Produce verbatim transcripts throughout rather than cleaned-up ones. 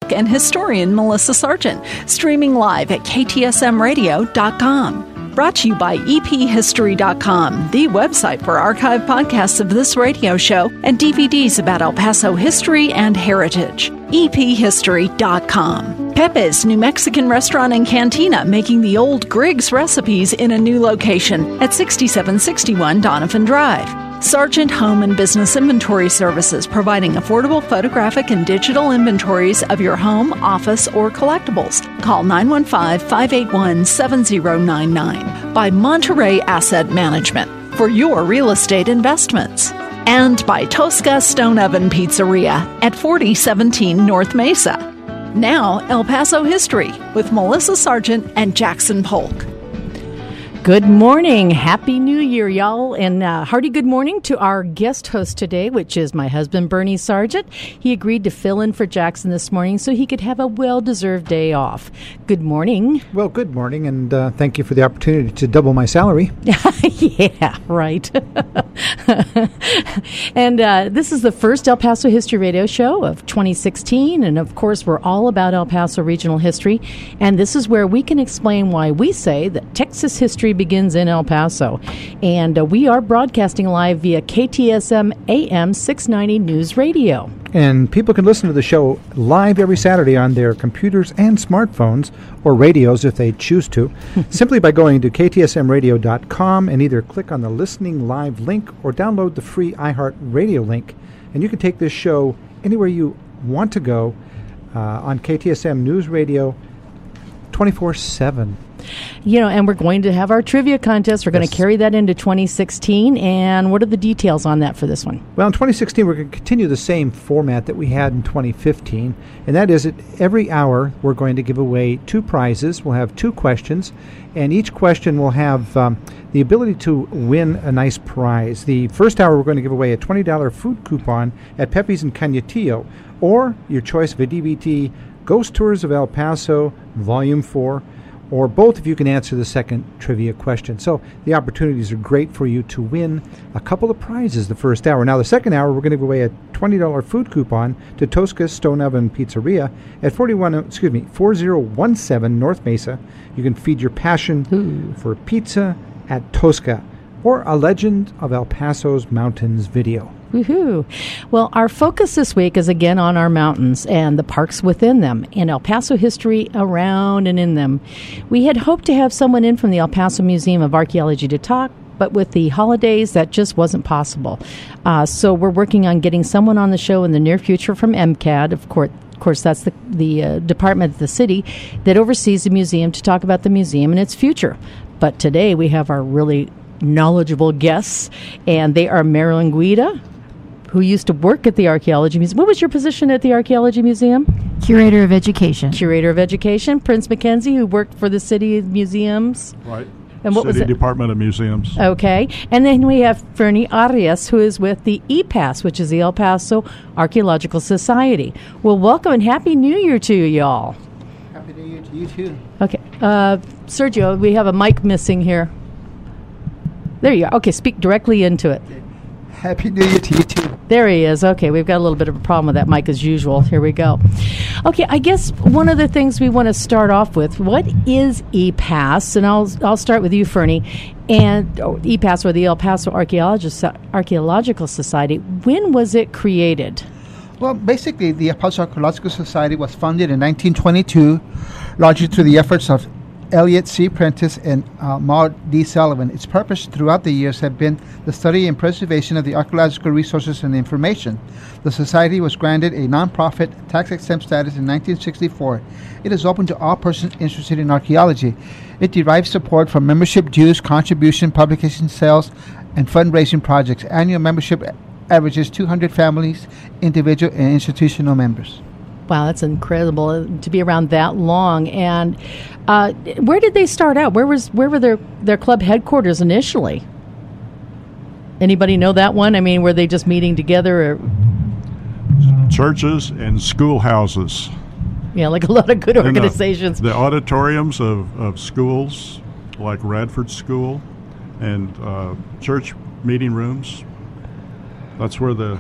Polk and historian Melissa Sargent, streaming live at K T S M radio dot com. Brought to you by E P history dot com, the website for archive podcasts of this radio show and D V Ds about El Paso history and heritage. E P history dot com. Pepe's New Mexican Restaurant and Cantina, making the old Griggs recipes in a new location at sixty-seven sixty-one Donovan Drive. Sargent Home and Business Inventory Services, providing affordable photographic and digital inventories of your home, office, or collectibles. Call nine one five, five eight one, seven zero nine nine. By Monterey Asset Management, for your real estate investments. And by Tosca Stone Oven Pizzeria at forty seventeen North Mesa. Now, El Paso History with Melissa Sargent and Jackson Polk. Good morning. Happy New Year, y'all. And uh, hearty good morning to our guest host today, which is my husband, Bernie Sargent. He agreed to fill in for Jackson this morning so he could have a well-deserved day off. Good morning. Well, good morning, and uh, thank you for the opportunity to double my salary. Yeah, right. And uh, this is the first El Paso History Radio Show of twenty sixteen, and of course, we're all about El Paso regional history, and this is where we can explain why we say that Texas history begins in El Paso. And uh, we are broadcasting live via K T S M A M six ninety News Radio. And people can listen to the show live every Saturday on their computers and smartphones, or radios if they choose to, simply by going to K T S M radio dot com and either click on the Listening Live link or download the free iHeart Radio link. And you can take this show anywhere you want to go uh, on K T S M News Radio twenty-four seven. You know, and we're going to have our trivia contest. We're going Yes. to carry that into twenty sixteen. And what are the details on that for this one? Well, in twenty sixteen, we're going to continue the same format that we had in twenty fifteen, and that is that every hour we're going to give away two prizes. We'll have two questions, and each question will have um, the ability to win a nice prize. The first hour, we're going to give away a twenty dollars food coupon at Pepe's in Cañetillo, or your choice of a D V D, Ghost Tours of El Paso, Volume four, or both if you can answer the second trivia question. So the opportunities are great for you to win a couple of prizes the first hour. Now, the second hour, we're going to give away a twenty dollars food coupon to Tosca Stone Oven Pizzeria at forty-one, excuse me, forty seventeen North Mesa. You can feed your passion Ooh. for pizza at Tosca, or a Legend of El Paso's Mountains video. Woohoo. Well, our focus this week is again on our mountains and the parks within them, and El Paso history around and in them. We had hoped to have someone in from the El Paso Museum of Archaeology to talk, but with the holidays, that just wasn't possible. Uh, so we're working on getting someone on the show in the near future from M C A D, of course. Of course, that's the, the uh, department of the city that oversees the museum, to talk about the museum and its future. But today we have our really knowledgeable guests, and they are Marilyn Guida, who used to work at the Archaeology Museum. What was your position at the Archaeology Museum? Curator of Education. Curator of Education. Prince McKenzie, who worked for the City Museums. Right. And what City was it? Department of Museums. Okay. And then we have Fernie Arias, who is with the E P A S, which is the El Paso Archaeological Society. Well, welcome and Happy New Year to you, y'all. Happy New Year to you, too. Okay. Uh, Sergio, we have a mic missing here. There you are. Okay, speak directly into it. Happy New Year to you, too. There he is. Okay, we've got a little bit of a problem with that mic as usual. Here we go. Okay, I guess one of the things we want to start off with, what is E P A S? And I'll I'll start with you, Fernie. And oh, E P A S, or the El Paso Archaeologist, Archaeological Society, when was it created? Well, basically, the El Paso Archaeological Society was founded in nineteen twenty-two, largely through the efforts of Elliot C. Prentice and uh, Maud D. Sullivan. Its purpose throughout the years have been the study and preservation of the archaeological resources and information. The Society was granted a nonprofit tax-exempt status in nineteen sixty-four. It is open to all persons interested in archaeology. It derives support from membership dues, contribution, publication sales, and fundraising projects. Annual membership averages two hundred families, individual and institutional members. Wow, that's incredible uh, to be around that long. And uh, where did they start out? Where was where were their, their club headquarters initially? Anybody know that one? I mean, were they just meeting together? Or? Churches and schoolhouses. Yeah, like a lot of good And, uh, organizations. the auditoriums of, of schools, like Radford School, and uh, church meeting rooms. That's where the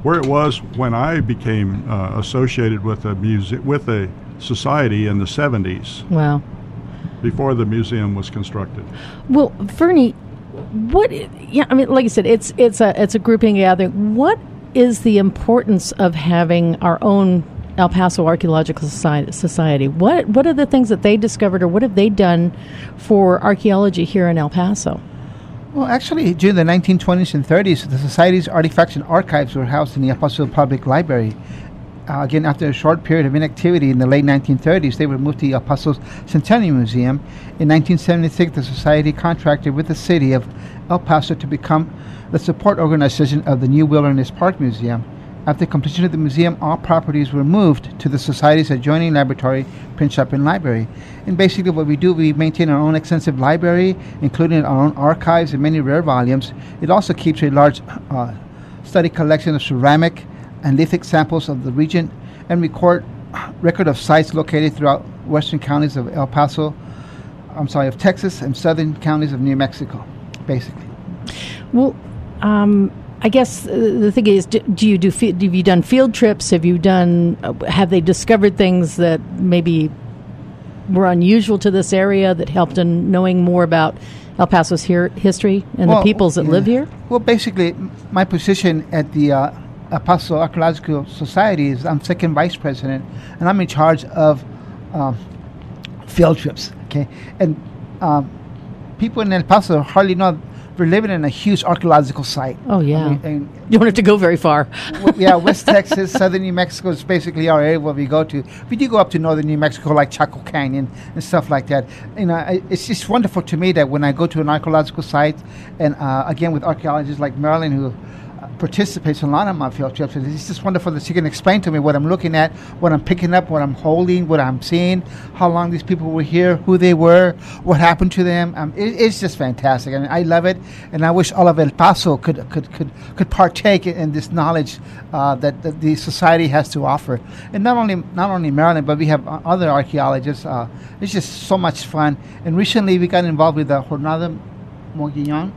where it was when I became uh, associated with a muse- with a society in the seventies, Wow. before the museum was constructed. Well, Fernie, what? i- Yeah, I mean, like I said, it's it's a it's a grouping gathering. What is the importance of having our own El Paso Archaeological Society? Society? What what are the things that they discovered, or what have they done for archaeology here in El Paso? Well, actually, during the nineteen twenties and thirties, the Society's artifacts and archives were housed in the El Paso Public Library. Uh, again, after a short period of inactivity in the late nineteen thirties, they were moved to the El Paso Centennial Museum. In nineteen seventy-six, the Society contracted with the city of El Paso to become the support organization of the New Wilderness Park Museum. After completion of the museum, all properties were moved to the Society's adjoining laboratory, print shop, and library. And basically what we do, we maintain our own extensive library, including our own archives and many rare volumes. It also keeps a large uh, study collection of ceramic and lithic samples of the region, and record record of sites located throughout western counties of El Paso, I'm sorry, of Texas, and southern counties of New Mexico, basically. Well, um, I guess uh, the thing is, do, do you do? Fe- have you done field trips? Have you done? Uh, have they discovered things that maybe were unusual to this area that helped in knowing more about El Paso's here, history and Well, the peoples that yeah. live here? Well, basically, m- my position at the uh, El Paso Archaeological Society is I'm second vice president, and I'm in charge of um, field trips. Okay, and um, people in El Paso hardly know we're living in a huge archaeological site. Oh, yeah. I mean, and You don't have to go very far. w- yeah, West Texas, southern New Mexico is basically our area where we go to. We do go up to northern New Mexico, like Chaco Canyon and stuff like that. You know, I, it's just wonderful to me that when I go to an archaeological site, and uh, again with archaeologists like Marilyn, who uh, participates in a lot of my field trips, and it's just wonderful that she can explain to me what I'm looking at, what I'm picking up, what I'm holding, what I'm seeing, how long these people were here, who they were, what happened to them. Um, it, it's just fantastic. I mean, I love it, and I wish all of El Paso could could could, could partake in, in this knowledge uh, that, that the society has to offer. And not only not only Maryland, but we have uh, other archaeologists. Uh, it's just so much fun. And recently, we got involved with the Jornada Mogollon.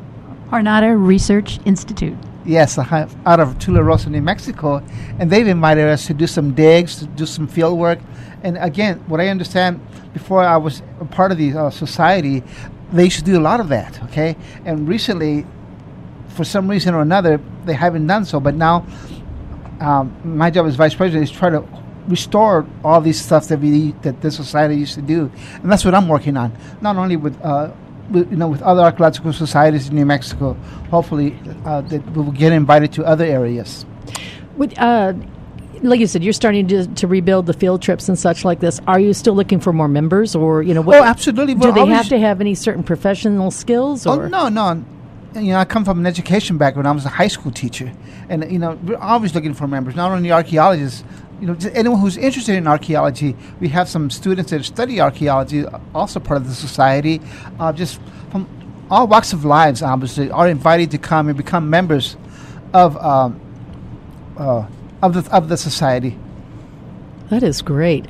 Jornada Research Institute. Yes, uh, out of Tularosa, New Mexico, and they've invited us to do some digs, to do some field work. And again, what I understand, before I was a part of the uh, society, they used to do a lot of that, okay? And recently, for some reason or another, they haven't done so. But now, um, my job as vice president is try to restore all these stuff that we that the society used to do, and that's what I'm working on. Not only with uh, with, you know, with other archaeological societies in New Mexico, hopefully uh, that we will get invited to other areas. Would, uh, like you said, you're starting to, to rebuild the field trips and such like this. Are you still looking for more members, or you know? What, Oh, absolutely. Do We're they always- have to have any certain professional skills? Or Oh, no, no. You know, I come from an education background. I was a high school teacher, and you know, we're always looking for members. Not only archaeologists, you know, just anyone who's interested in archaeology. We have some students that study archaeology, also part of the society. Uh, just from all walks of lives, obviously, are invited to come and become members of um, uh, of the of the society. That is great.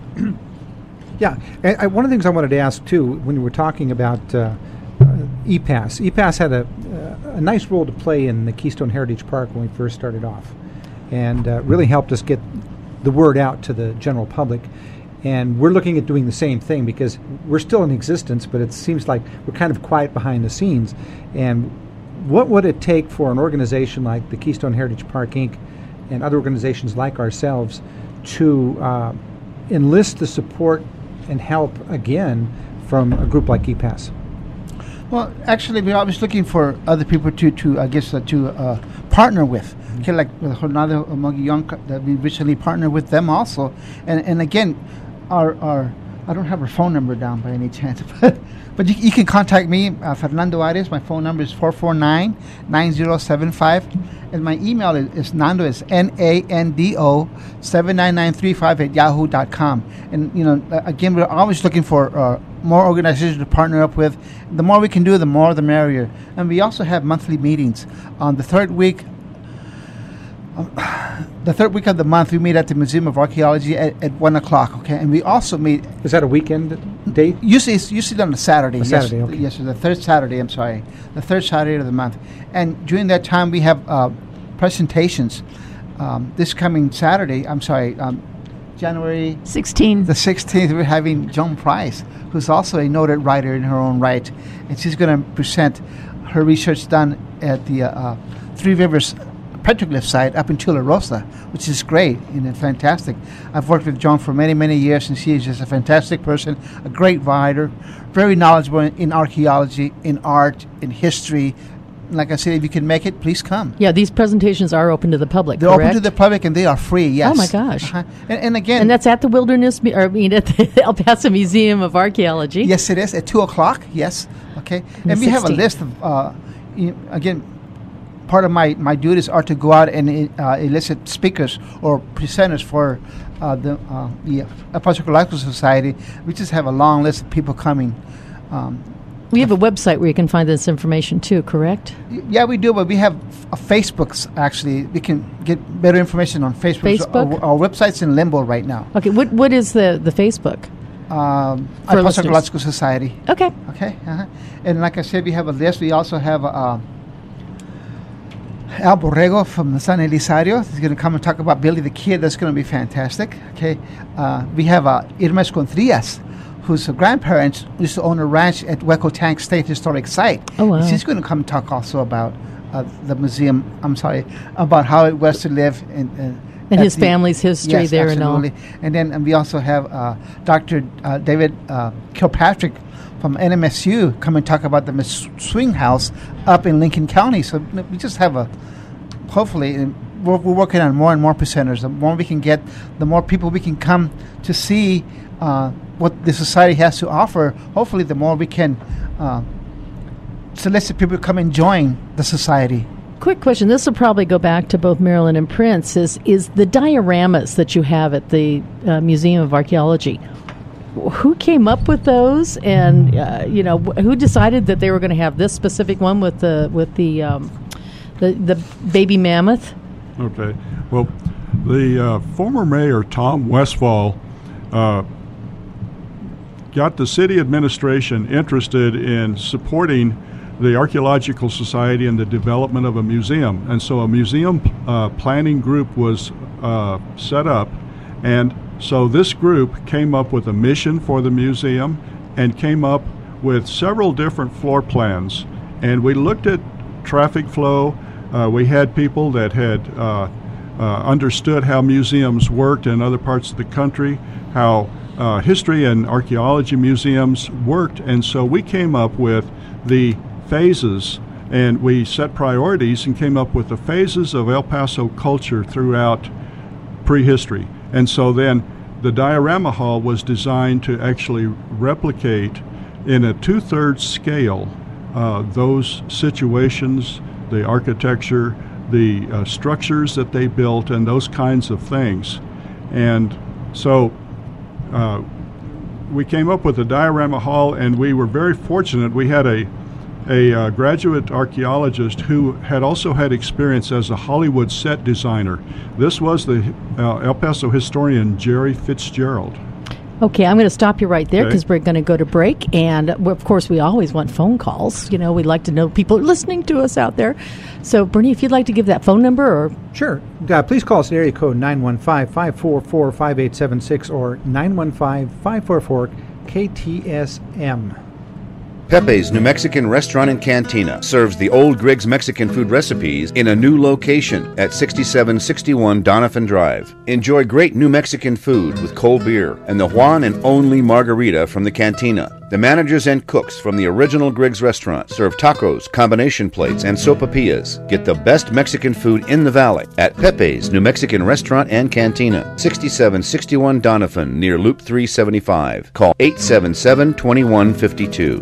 Yeah, and I, one of the things I wanted to ask too, when you were talking about uh, uh, E P A S, E P A S had a, uh, a nice role to play in the Keystone Heritage Park when we first started off, and uh, really helped us get the word out to the general public. And we're looking at doing the same thing because we're still in existence, but it seems like we're kind of quiet behind the scenes. And what would it take for an organization like the Keystone Heritage Park, Incorporated, and other organizations like ourselves to uh, enlist the support and help again from a group like E P A S? Well, actually, we're always looking for other people to, to I guess, uh, to uh, partner with. Mm-hmm. Okay, like with Jornada Mogollon, that we recently partnered with them also. And and again, our our I don't have her phone number down by any chance, but but you, you can contact me, uh, Fernando Arias. My phone number is four four nine, nine zero seven five, and my email is, is Nando is N A N D O seven nine nine three five at yahoo dot com. And you know, uh, again, we're always looking for uh, more organizations to partner up with. The more we can do, the more the merrier. And we also have monthly meetings. On the third week, uh, the third week of the month, we meet at the Museum of Archaeology at, at one o'clock. Okay, and we also meet. Is that a weekend date? Usually, it's usually on a Saturday. A Saturday, yes, okay. yes, the third Saturday. I'm sorry, the third Saturday of the month. And during that time, we have uh, presentations. Um, this coming Saturday, I'm sorry, um, January sixteenth. The sixteenth, we're having Joan Price, who's also a noted writer in her own right, and she's going to present her research done at the uh, uh, Three Rivers petroglyph site up in Chula Rosa, which is great and fantastic. I've worked with Joan for many, many years, and she is just a fantastic person, a great writer, very knowledgeable in, in archaeology, in art, in history. Like I said, if you can make it, please come. Yeah, these presentations are open to the public, They're correct? open to the public, and they are free, yes. Oh, my gosh. Uh-huh. And, and again... And that's at the Wilderness, or I mean, at the El Paso Museum of Archaeology. Yes, it is, at two o'clock, yes. Okay. And And we have a sixteenth. list of, uh, you know, again, part of my, my duties are to go out and uh, elicit speakers or presenters for uh, the, uh, the Apostolical Society. We just have a long list of people coming. Um, We have a website where you can find this information too, correct? y- yeah, we do, but we have a Facebooks, actually. We can get better information on Facebook. Facebook? Our, our website's in limbo right now. Okay, what what is the, the Facebook? Um, For listeners. Apostolical Society. Okay. Okay, uh-huh. And like I said, we have a list. We also have uh, Al Borrego from San Elizario. He's going to come and talk about Billy the Kid. That's going to be fantastic. Okay, uh, we have uh, Irma Escondrillas, whose grandparents used to own a ranch at Hueco Tank State Historic Site. Oh, wow. And she's going to come talk also about uh, the museum. I'm sorry, about how it was to live in. in And at his the- family's history yes, there and all. absolutely. And then and we also have uh, Doctor Uh, David uh, Kilpatrick from N M S U come and talk about the Miss Swing House up in Lincoln County. So we just have a, hopefully, and we're, we're working on more and more presenters. The more we can get, the more people we can come to see uh, what the society has to offer. Hopefully, the more we can uh, solicit people to come and join the society. Quick question. This will probably go back to both Marilyn and Prince. Is is the dioramas that you have at the uh, Museum of Archaeology? Who came up with those, and uh, you know wh- who decided that they were going to have this specific one with the with the um, the, the baby mammoth? Okay. Well, the uh, former mayor, Tom Westfall, uh, got the city administration interested in supporting the Archaeological Society and the development of a museum. And so a museum uh, planning group was uh, set up. And so this group came up with a mission for the museum and came up with several different floor plans. And we looked at traffic flow. Uh, we had people that had uh, uh, understood how museums worked in other parts of the country, how uh, history and archaeology museums worked. And so we came up with the phases, and we set priorities and came up with the phases of El Paso culture throughout prehistory. And so then the diorama hall was designed to actually replicate in a two-thirds scale uh, those situations, the architecture, the uh, structures that they built, and those kinds of things. And so uh, we came up with the diorama hall, and we were very fortunate. We had a a uh, graduate archaeologist who had also had experience as a Hollywood set designer. This was the uh, El Paso historian Jerry Fitzgerald. Okay, I'm going to stop you right there Okay. because we're going to go to break. And uh, of course, we always want phone calls. You know, we'd like to know people are listening to us out there. So, Bernie, if you'd like to give that phone number, or Sure. Uh, please call us at area code nine one five, five four four, five eight seven six or nine one five, five four four, K T S M. Pepe's New Mexican Restaurant and Cantina serves the old Griggs Mexican food recipes in a new location at sixty-seven sixty-one Donovan Drive. Enjoy great New Mexican food with cold beer and the Juan and only margarita from the cantina. The managers and cooks from the original Griggs restaurant serve tacos, combination plates, and sopapillas. Get the best Mexican food in the valley at Pepe's New Mexican Restaurant and Cantina, sixty-seven sixty-one Donovan near Loop three seventy-five. Call eight seven seven, two one five two.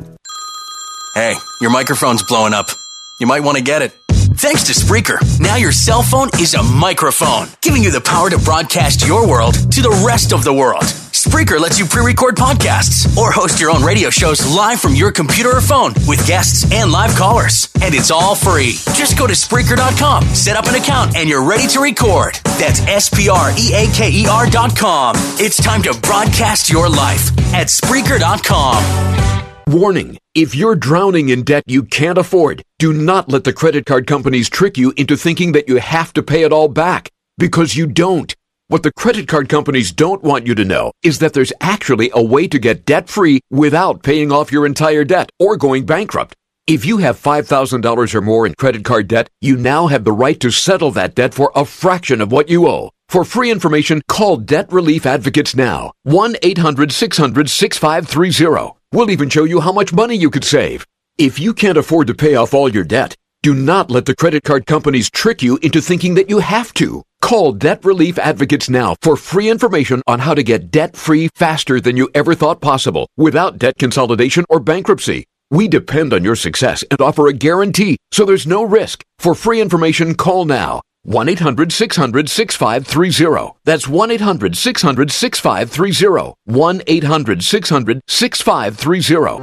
Hey, your microphone's blowing up. You might want to get it. Thanks to Spreaker, now your cell phone is a microphone, giving you the power to broadcast your world to the rest of the world. Spreaker lets you pre-record podcasts or host your own radio shows live from your computer or phone with guests and live callers. And it's all free. Just go to Spreaker dot com, set up an account, and you're ready to record. That's S P R E A K E R dot com. It's time to broadcast your life at Spreaker dot com. Warning, if you're drowning in debt you can't afford, do not let the credit card companies trick you into thinking that you have to pay it all back, because you don't. What the credit card companies don't want you to know is that there's actually a way to get debt-free without paying off your entire debt or going bankrupt. If you have five thousand dollars or more in credit card debt, you now have the right to settle that debt for a fraction of what you owe. For free information, call Debt Relief Advocates now. one eight hundred six hundred six five three zero. We'll even show you how much money you could save. If you can't afford to pay off all your debt, do not let the credit card companies trick you into thinking that you have to. Call Debt Relief Advocates now for free information on how to get debt-free faster than you ever thought possible without debt consolidation or bankruptcy. We depend on your success and offer a guarantee, so there's no risk. For free information, call now. one eight hundred six hundred six five three zero. That's one eight hundred six hundred six five three zero. one eight hundred six hundred six five three zero.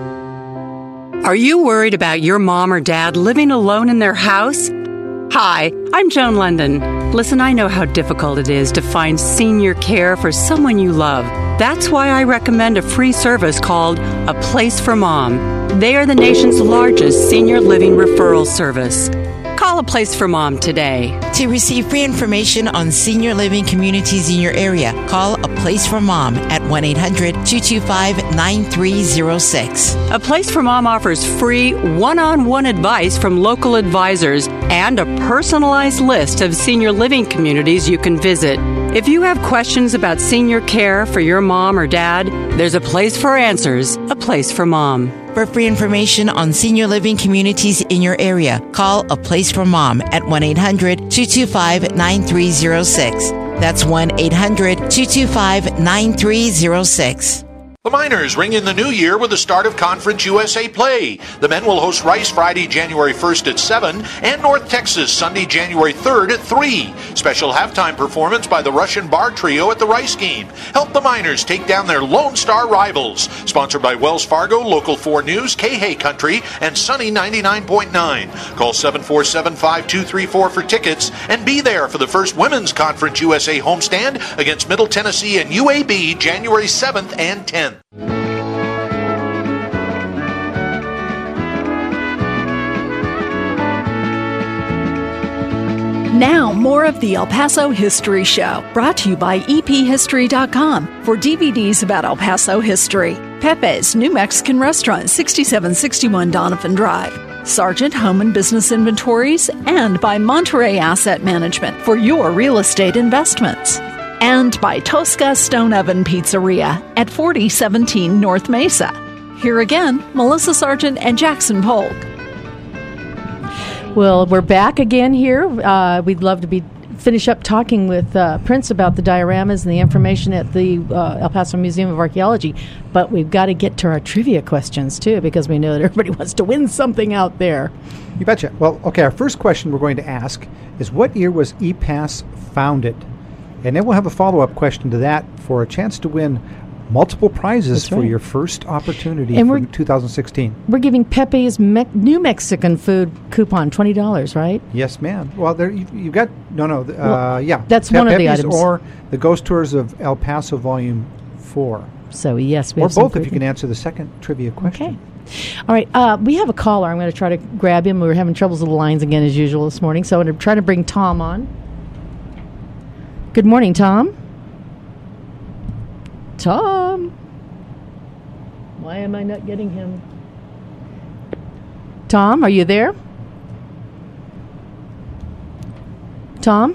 Are you worried about your mom or dad living alone in their house? Hi, I'm Joan London. Listen, I know how difficult it is to find senior care for someone you love. That's why I recommend a free service called A Place for Mom. They are the nation's largest senior living referral service. Call A Place for Mom today. To receive free information on senior living communities in your area, call A Place for Mom at one eight hundred two two five nine three zero six. A Place for Mom offers free one-on-one advice from local advisors and a personalized list of senior living communities you can visit. If you have questions about senior care for your mom or dad, there's a place for answers, A Place for Mom. For free information on senior living communities in your area, call A Place for Mom at one eight hundred two two five nine three zero six. That's one eight hundred two two five nine three zero six. The Miners ring in the new year with the start of Conference U S A play. The men will host Rice Friday, January first at seven, and North Texas Sunday, January third at three. Special halftime performance by the Russian Bar Trio at the Rice game. Help the Miners take down their Lone Star rivals. Sponsored by Wells Fargo, Local four News, K-Hay Country, and Sunny ninety-nine point nine. Call seven four seven, five two three four for tickets and be there for the first Women's Conference U S A homestand against Middle Tennessee and U A B January seventh and tenth. Now, more of the El Paso History Show, brought to you by E P history dot com for D V Ds about El Paso history. Pepe's New Mexican Restaurant, sixty-seven sixty-one Donovan Drive. Sargent Home and Business Inventories, and by Monterey Asset Management for your real estate investments. And by Tosca Stone Oven Pizzeria at forty seventeen North Mesa. Here again, Melissa Sargent and Jackson Polk. Well, we're back again here. Uh, we'd love to be finish up talking with uh, Prince about the dioramas and the information at the uh, El Paso Museum of Archaeology. But we've got to get to our trivia questions, too, because we know that everybody wants to win something out there. You betcha. Well, okay, our first question we're going to ask is, what year was E P A S founded? And then we'll have a follow-up question to that for a chance to win multiple prizes right. for your first opportunity and for two thousand sixteen. We're giving Pepe's Me- New Mexican food coupon twenty dollars, right? Yes, ma'am. Well, there you, you've got, no, no, uh, well, yeah. That's Pe- one of Pepe's the items. Or the Ghost Tours of El Paso Volume four. So, yes. We or have some both if you great- can answer the second trivia question. Okay. All right. Uh, we have a caller. I'm going to try to grab him. We were having troubles with the lines again as usual this morning. So I'm going to try to bring Tom on. Good morning, Tom. Tom. Why am I not getting him? Tom, are you there? Tom?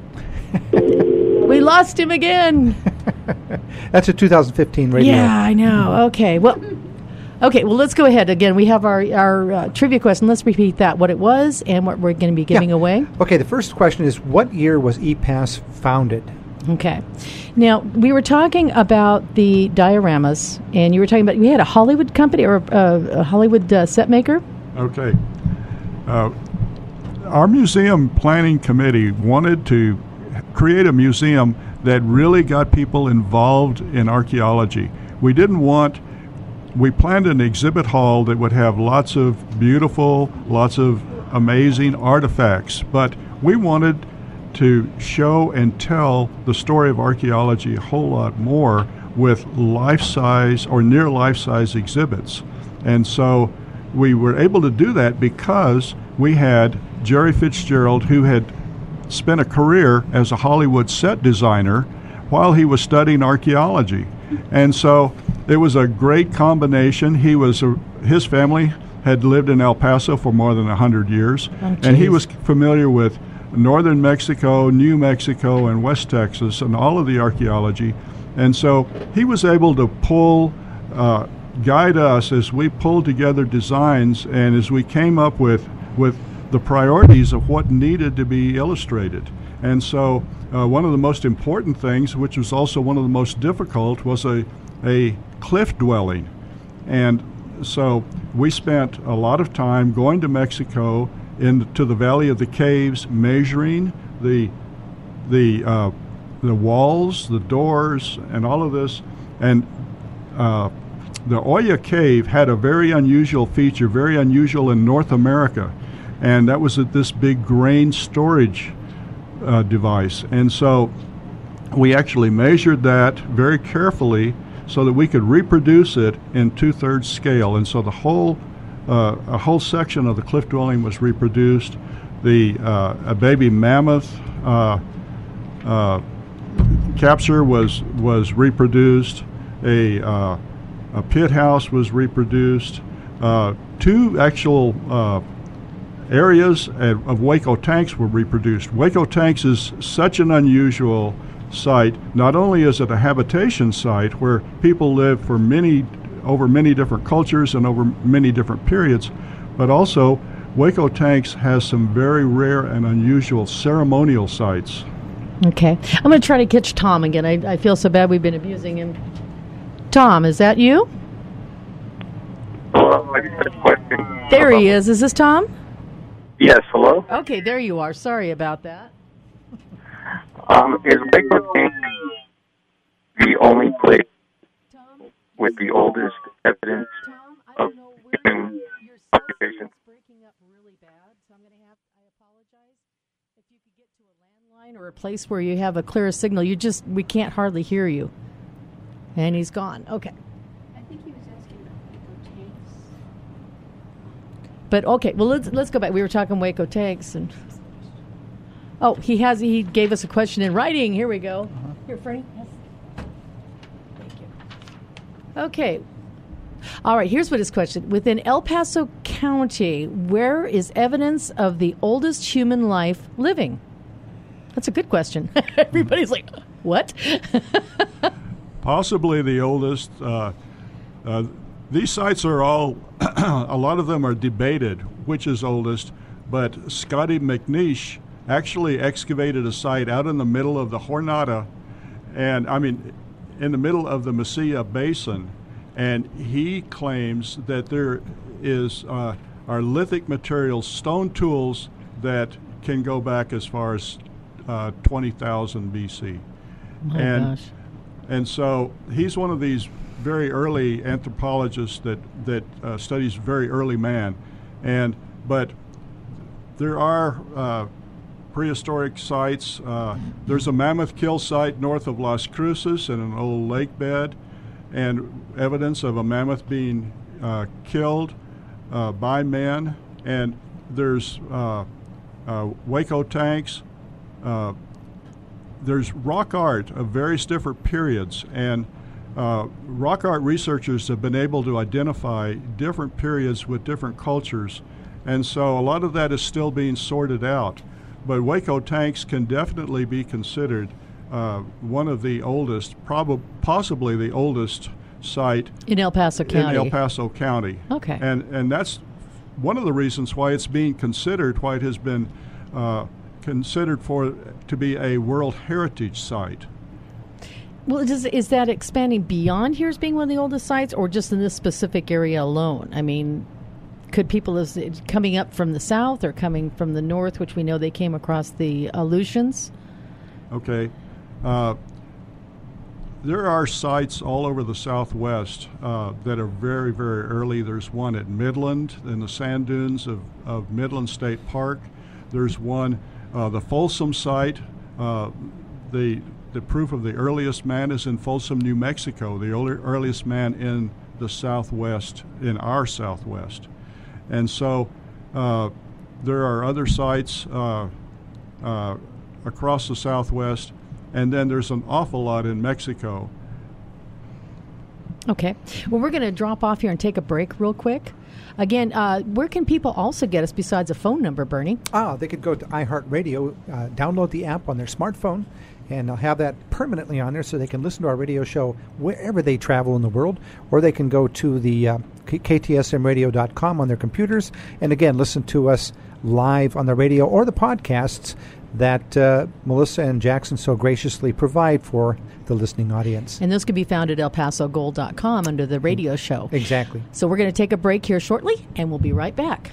We lost him again. That's a two thousand fifteen radio. Yeah, I know. Okay. Well, okay. Well, let's go ahead. Again, we have our, our uh, trivia question. Let's repeat that, what it was and what we're going to be giving Yeah. away. Okay, the first question is, what year was E P A S founded? Okay. Now, we were talking about the dioramas, and you were talking about, we had a Hollywood company or a, a Hollywood uh, set maker? Okay. Uh, our museum planning committee wanted to create a museum that really got people involved in archaeology. We didn't want, we planned an exhibit hall that would have lots of beautiful, lots of amazing artifacts, but we wanted to show and tell the story of archaeology a whole lot more with life-size or near life-size exhibits. And so we were able to do that because we had Jerry Fitzgerald, who had spent a career as a Hollywood set designer while he was studying archaeology. And so it was a great combination. He was a, his family had lived in El Paso for more than one hundred years, oh, and he was familiar with northern Mexico, New Mexico, and West Texas, and all of the archaeology. And so he was able to pull, uh, guide us as we pulled together designs and as we came up with, with the priorities of what needed to be illustrated. And so uh, one of the most important things, which was also one of the most difficult, was a, a cliff dwelling. And so we spent a lot of time going to Mexico into the Valley of the Caves, measuring the the uh, the walls, the doors, and all of this. And uh, the Oya Cave had a very unusual feature, very unusual in North America, and that was at this big grain storage uh, device. And so we actually measured that very carefully so that we could reproduce it in two-thirds scale. And so the whole uh, a whole section of the cliff dwelling was reproduced. The uh, a baby mammoth uh, uh, capture was was reproduced. A uh, a pit house was reproduced. Uh, two actual uh, areas of, of Hueco tanks were reproduced. Hueco tanks is such an unusual site. Not only is it a habitation site where people live for many over many different cultures and over many different periods, but also Hueco tanks has some very rare and unusual ceremonial sites. Okay. I'm going to try to catch Tom again. I, I feel so bad we've been abusing him. Tom, is that you? Hello, I just had a question. There he is. Is this Tom? Yes, hello? Okay, there you are. Sorry about that. Um, is Hueco Tank the only place with the oldest evidence of human occupation? Or a place where you have a clearer signal. You just, we can't hardly hear you. And he's gone. Okay. I think he was asking about Hueco tanks. But okay, well let's let's go back. We were talking Hueco tanks, and oh, he has he gave us a question in writing. Here we go. Uh-huh. Here, Freddie. Yes. Thank you. Okay. All right, here's what his question. Within El Paso County, where is evidence of the oldest human life living? That's a good question. Everybody's like, what? Possibly the oldest. Uh, uh, these sites are all, a lot of them are debated which is oldest, but Scotty McNeish actually excavated a site out in the middle of the Jornada, and I mean, in the middle of the Mesilla Basin, and he claims that there is uh, are lithic materials, stone tools that can go back as far as uh, twenty thousand B C. My and gosh. and so he's one of these very early anthropologists that that uh, studies very early man, and but there are uh, prehistoric sites. Uh, there's a mammoth kill site north of Las Cruces in an old lake bed, and evidence of a mammoth being uh, killed uh, by men. And there's uh, uh, Hueco tanks. Uh, there's rock art of various different periods, and uh, rock art researchers have been able to identify different periods with different cultures, and so a lot of that is still being sorted out. But Hueco tanks can definitely be considered uh, one of the oldest, probably possibly the oldest site in El Paso County. In El Paso County. Okay. And and that's one of the reasons why it's being considered, why it has been uh, considered for to be a World Heritage Site. Well, is, is that expanding beyond here as being one of the oldest sites, or just in this specific area alone? I mean, could people is it coming up from the south or coming from the north, which we know they came across the Aleutians? Okay. Uh, there are sites all over the Southwest uh, that are very, very early. There's one at Midland in the sand dunes of, of Midland State Park. There's one, uh, the Folsom site. Uh, the the proof of the earliest man is in Folsom, New Mexico. The early, earliest man in the Southwest, in our Southwest. And so uh, there are other sites uh, uh, across the Southwest, and then there's an awful lot in Mexico. Okay. Well, we're going to drop off here and take a break real quick. Again, uh, where can people also get us besides a phone number, Bernie? Ah, they could go to iHeartRadio, uh, download the app on their smartphone, and I'll have that permanently on there so they can listen to our radio show wherever they travel in the world, or they can go to the uh, K T S M radio dot com on their computers, and again, listen to us live on the radio or the podcasts that uh, Melissa and Jackson so graciously provide for the listening audience. And those can be found at el paso gold dot com under the radio show. Exactly. So we're going to take a break here shortly, and we'll be right back.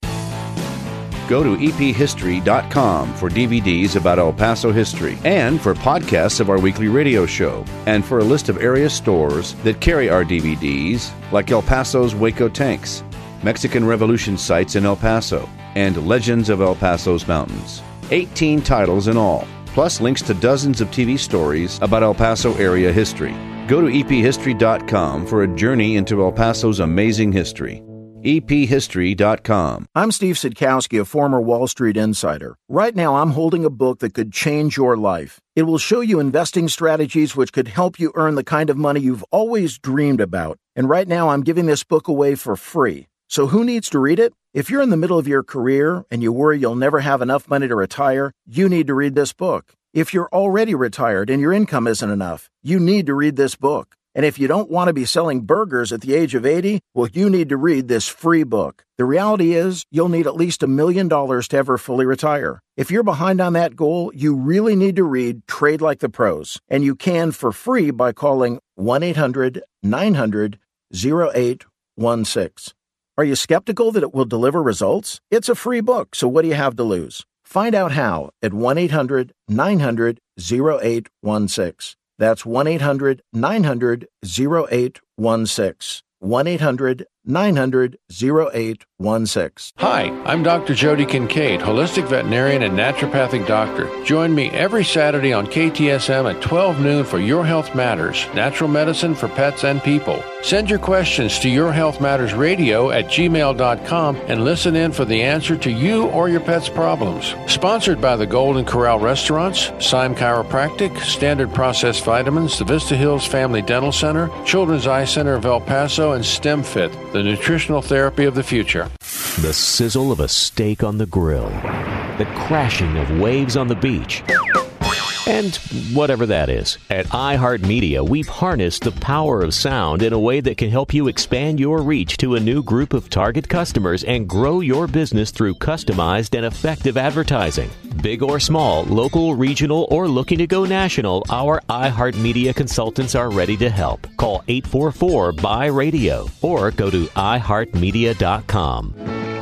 Go to e p history dot com for D V Ds about El Paso history and for podcasts of our weekly radio show, and for a list of area stores that carry our D V Ds, like El Paso's Waco Tanks, Mexican Revolution sites in El Paso, and Legends of El Paso's Mountains. eighteen titles in all, plus links to dozens of T V stories about El Paso area history. Go to e p history dot com for a journey into El Paso's amazing history. e p history dot com. I'm Steve Sidkowski, a former Wall Street insider. Right now, I'm holding a book that could change your life. It will show you investing strategies which could help you earn the kind of money you've always dreamed about. And right now, I'm giving this book away for free. So who needs to read it? If you're in the middle of your career and you worry you'll never have enough money to retire, you need to read this book. If you're already retired and your income isn't enough, you need to read this book. And if you don't want to be selling burgers at the age of eighty, well, you need to read this free book. The reality is, you'll need at least a million dollars to ever fully retire. If you're behind on that goal, you really need to read Trade Like the Pros. And you can for free by calling one eight hundred nine hundred oh eight one six. Are you skeptical that it will deliver results? It's a free book, so what do you have to lose? Find out how at one eight hundred nine hundred oh eight one six. That's one eight hundred nine hundred oh eight one six. one eight hundred nine hundred oh eight one six. Hi, I'm Doctor Jody Kincaid, holistic veterinarian and naturopathic doctor. Join me every Saturday on K T S M at twelve noon for Your Health Matters, natural medicine for pets and people. Send your questions to Your Health Matters Radio at gmail dot com and listen in for the answer to you or your pet's problems. Sponsored by the Golden Corral Restaurants, Syme Chiropractic, Standard Processed Vitamins, the Vista Hills Family Dental Center, Children's Eye Center of El Paso, and StemFit, the nutritional therapy of the future. The sizzle of a steak on the grill, the crashing of waves on the beach, and whatever that is. At iHeartMedia, we've harnessed the power of sound in a way that can help you expand your reach to a new group of target customers and grow your business through customized and effective advertising. Big or small, local, regional, or looking to go national, our iHeartMedia consultants are ready to help. Call eight four four, B U Y, radio or go to i heart media dot com.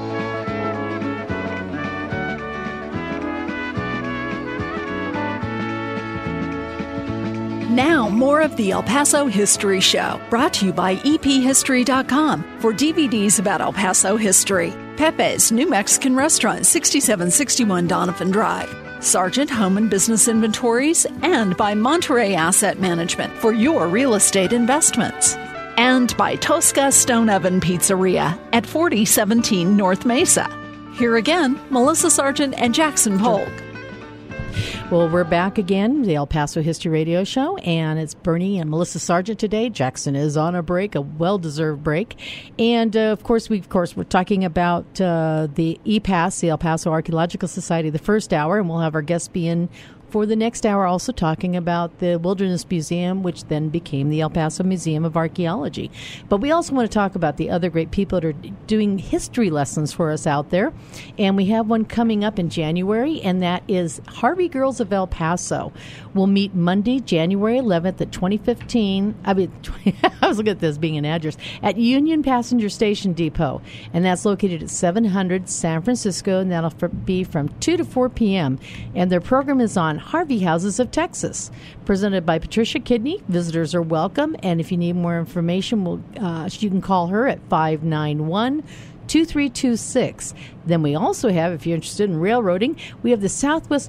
Now, more of the El Paso History Show, brought to you by e p history dot com for D V Ds about El Paso history. Pepe's New Mexican Restaurant, sixty-seven sixty-one Donovan Drive. Sargent Home and Business Inventories, and by Monterey Asset Management for your real estate investments. And by Tosca Stone Oven Pizzeria at forty seventeen North Mesa. Here again, Melissa Sargent and Jackson Polk. Well, we're back again, the El Paso History Radio Show, and it's Bernie and Melissa Sargent today. Jackson is on a break, a well-deserved break. And, uh, of course, we of course, we're talking about uh, the E P A S, the El Paso Archaeological Society, the first hour, and we'll have our guests be in for the next hour also talking about the Wilderness Museum, which then became the El Paso Museum of Archaeology. But we also want to talk about the other great people that are doing history lessons for us out there. And we have one coming up in January, and that is Harvey Girls of El Paso. We'll meet Monday, January eleventh at twenty fifteen. I mean, I was looking at this being an address, at Union Passenger Station Depot. And that's located at seven hundred San Francisco, and that'll be from two to four p.m. And their program is on Harvey Houses of Texas, presented by Patricia Kidney. Visitors are welcome, and if you need more information, we'll, uh, you can call her at five nine one, two three two six. Then we also have, if you're interested in railroading, we have the Southwestern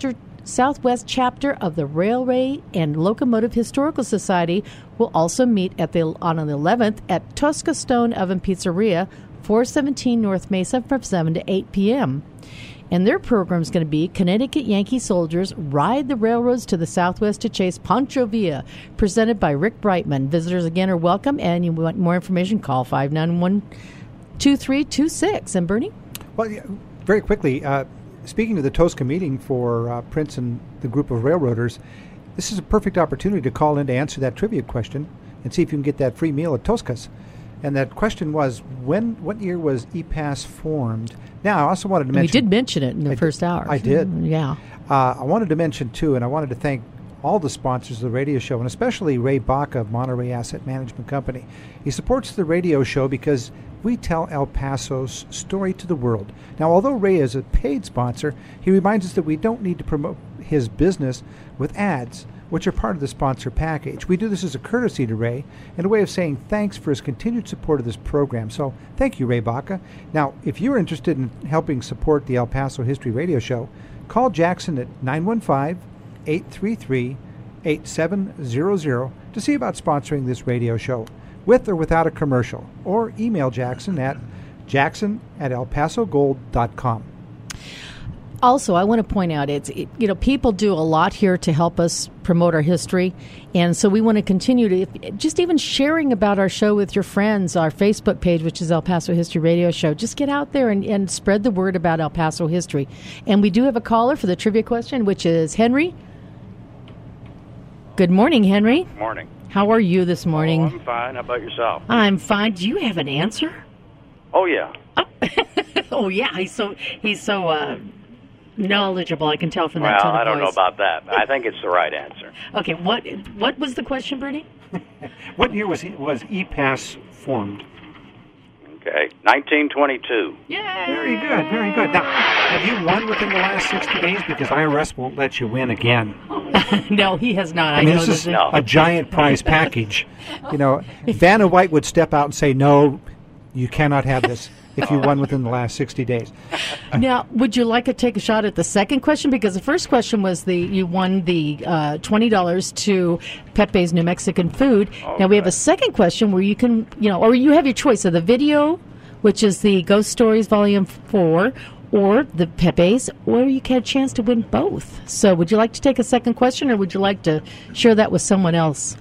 Southwest chapter of the Railway and Locomotive Historical Society will also meet at the on the eleventh at Tosca Stone Oven Pizzeria, four seventeen North Mesa, from seven to eight p.m. And their program is going to be Connecticut Yankee Soldiers Ride the Railroads to the Southwest to Chase Pancho Villa, presented by Rick Brightman. Visitors again are welcome, and you want more information, call five nine one, two three two six. And Bernie? Well, yeah, very quickly, uh, speaking of the Tosca meeting for uh, Prince and the group of railroaders, this is a perfect opportunity to call in to answer that trivia question and see if you can get that free meal at Tosca's. And that question was, when? What year was E P A S formed? Now, I also wanted to mention... We did mention it in the I first did, hour. I did. Mm, yeah. Uh, I wanted to mention, too, and I wanted to thank all the sponsors of the radio show, and especially Ray Baca of Monterey Asset Management Company. He supports the radio show because we tell El Paso's story to the world. Now, although Ray is a paid sponsor, he reminds us that we don't need to promote his business with ads, which are part of the sponsor package. We do this as a courtesy to Ray and a way of saying thanks for his continued support of this program. So thank you, Ray Baca. Now, if you're interested in helping support the El Paso History Radio Show, call Jackson at nine one five, eight three three, eight seven zero zero to see about sponsoring this radio show, with or without a commercial, or email Jackson at jackson at el paso gold dot com. Also, I want to point out, it's it, you know, people do a lot here to help us promote our history, and so we want to continue to, if, just even sharing about our show with your friends, our Facebook page, which is El Paso History Radio Show. Just get out there and, and spread the word about El Paso history. And we do have a caller for the trivia question, which is Henry. Good morning, Henry. Morning. How are you this morning? Oh, I'm fine. How about yourself? I'm fine. Do you have an answer? Oh, yeah. Oh, yeah. He's so, he's so, uh, knowledgeable, I can tell from that well, tone of I don't voice. know about that, but I think it's the right answer. Okay, what what was the question, Bernie? What year was was E P A S formed? Okay, nineteen twenty-two. Yay! Very good, very good. Now, have you won within the last sixty days? Because I R S won't let you win again. No, he has not. I, I mean, know this is no. a giant prize package. You know, Vanna White would step out and say, no, you cannot have this if you won within the last sixty days. Now, would you like to take a shot at the second question? Because the first question was the you won the uh, twenty dollars to Pepe's New Mexican Food. Oh, now, we have good. a second question where you can, you know, or you have your choice of the video, which is the Ghost Stories Volume four, or the Pepe's, or you get a chance to win both. So would you like to take a second question, or would you like to share that with someone else?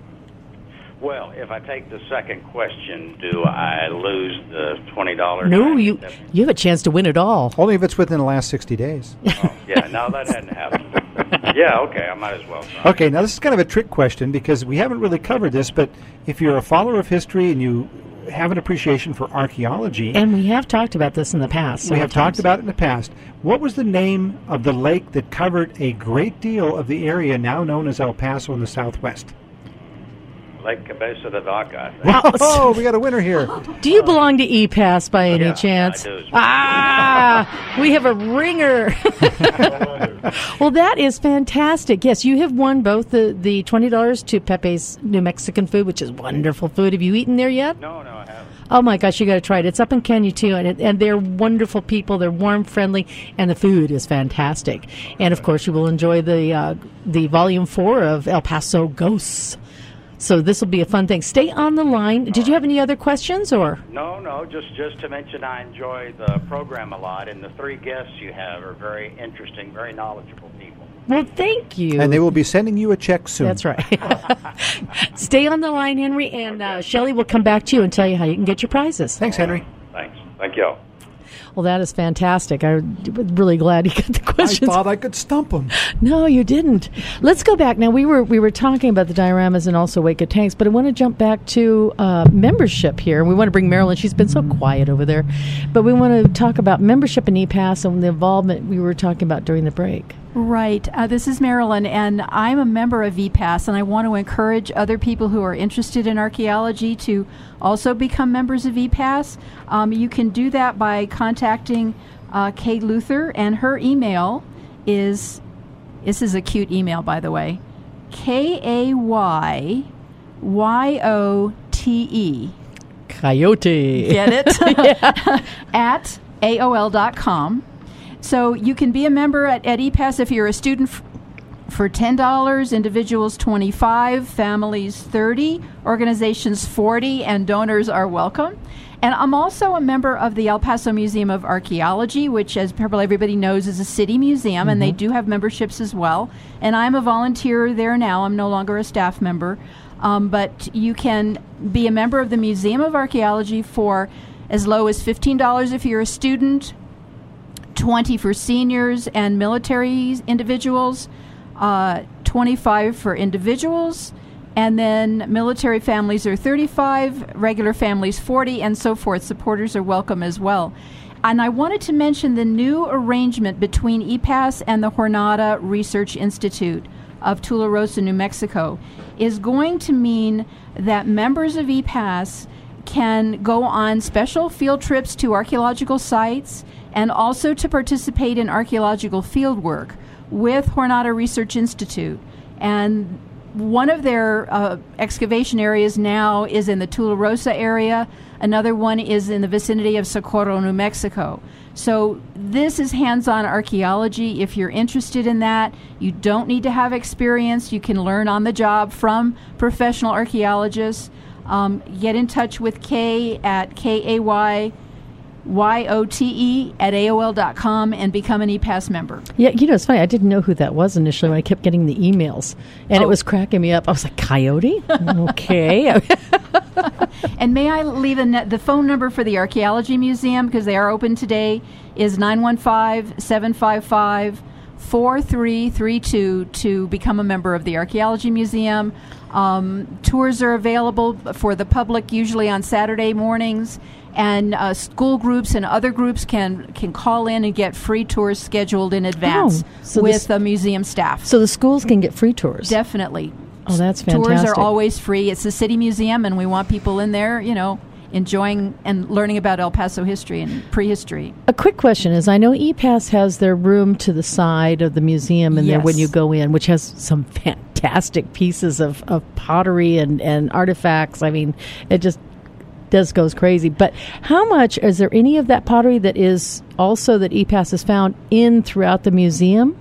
Well, if I take the second question, do I lose the twenty dollars? No, you you have a chance to win it all. Only if it's within the last sixty days. Oh, yeah, no, that hadn't happened. Yeah, okay, I might as well. Sorry. Okay, now this is kind of a trick question because we haven't really covered this, but if you're a follower of history and you have an appreciation for archaeology... And we have talked about this in the past. We have times. talked about it in the past. What was the name of the lake that covered a great deal of the area now known as El Paso in the southwest? Lake Cabeza de Vaca, I think. Wow. Oh, we got a winner here. Do you belong to E P A S by any Yeah, chance? I do. Ah, we have a ringer. Well, that is fantastic. Yes, you have won both the, the twenty dollars to Pepe's New Mexican Food, which is wonderful food. Have you eaten there yet? No, no, I haven't. Oh, my gosh, you got to try it. It's up in Kenya, too, and, it, and they're wonderful people. They're warm, friendly, and the food is fantastic. And, of course, you will enjoy the uh, the Volume four of El Paso Ghosts. So this will be a fun thing. Stay on the line. Did you have any other questions, or? No, no, just, just to mention I enjoy the program a lot, and the three guests you have are very interesting, very knowledgeable people. Well, thank you. And they will be sending you a check soon. That's right. Stay on the line, Henry, and uh, Shelley will come back to you and tell you how you can get your prizes. Thanks, Henry. Thanks. Thank you. Well, that is fantastic. I'm really glad you got the questions. I thought I could stump him. No, you didn't. Let's go back. Now, we were we were talking about the dioramas and also Waco tanks, but I want to jump back to uh, membership here. We want to bring Marilyn. She's been so quiet over there. But we want to talk about membership in E P A S and the involvement we were talking about during the break. Right. Uh, this is Marilyn, and I'm a member of E P A S, and I want to encourage other people who are interested in archaeology to also become members of E P A S. Um, you can do that by contacting uh, Kay Luther, and her email is, this is a cute email, by the way, K A Y Y O T E. Coyote. Get it? Yeah. At A O L dot com. So you can be a member at, at E P A S if you're a student f- for ten dollars, individuals twenty-five dollars, families thirty dollars, organizations forty dollars, and donors are welcome. And I'm also a member of the El Paso Museum of Archaeology, which, as probably everybody knows, is a city museum, mm-hmm. and they do have memberships as well. And I'm a volunteer there now. I'm no longer a staff member. Um, but you can be a member of the Museum of Archaeology for as low as fifteen dollars if you're a student, twenty dollars for seniors and military individuals, uh, twenty-five dollars for individuals, and then military families are thirty-five dollars, regular families forty dollars, and so forth. Supporters are welcome as well. And I wanted to mention the new arrangement between E P A S and the Jornada Research Institute of Tularosa, New Mexico, is going to mean that members of E P A S can go on special field trips to archaeological sites and also to participate in archaeological field work with Jornada Research Institute. And one of their uh, excavation areas now is in the Tularosa area. Another one is in the vicinity of Socorro, New Mexico. So this is hands-on archaeology. If you're interested in that, you don't need to have experience. You can learn on the job from professional archaeologists. Um, get in touch with Kay at K A Y Y O T E at A O L dot com and become an E P A S member. Yeah, you know, it's funny. I didn't know who that was initially when I kept getting the emails. And oh. it was cracking me up. I was like, Coyote? Okay. And may I leave a net, the phone number for the Archaeology Museum, because they are open today, is nine one five, seven five five, four three three two to become a member of the Archaeology Museum. Um, tours are available for the public usually on Saturday mornings. And uh, school groups and other groups can can call in and get free tours scheduled in advance oh, so with the museum staff. So the schools can get free tours? Definitely. Oh, that's fantastic. Tours are always free. It's a city museum, and we want people in there, you know, enjoying and learning about El Paso history and prehistory. A quick question is, I know E P A S has their room to the side of the museum in yes. there when you go in, which has some fantastic pieces of, of pottery and, and artifacts. I mean, it just does goes crazy. But how much, is there any of that pottery that is also that E P A S has found in throughout the museum?